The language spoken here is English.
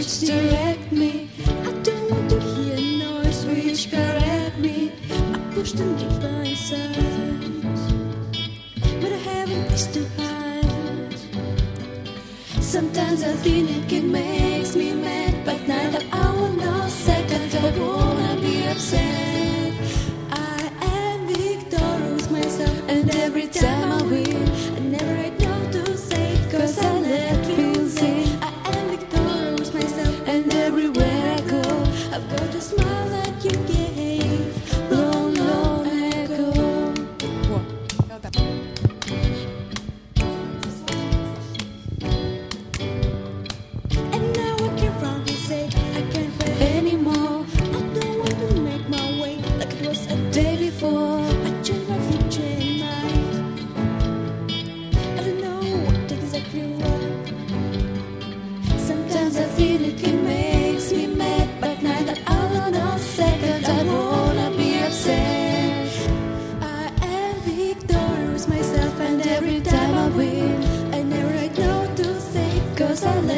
which direct me. I don't want to hear noise which correct me. I push them deeper inside, but I haven't reached to hide. Sometimes I think it makes me mad, but neither hour nor second I wanna be upset. I am victorious myself, and every time I win, I never had no to say, cause I let feels in. I am victorious myself, and everywhere I go, I've got a smile that you gave long, long ago. And now I can proudly say I can't wait anymore. I don't want to make my way like it was a day before. I change my future in mind. I don't know what exactly what. Sometimes I feel it makes me mad, but neither hour nor second I wanna be upset. I am victorious myself, and every time I win, I never had no to say, cause I let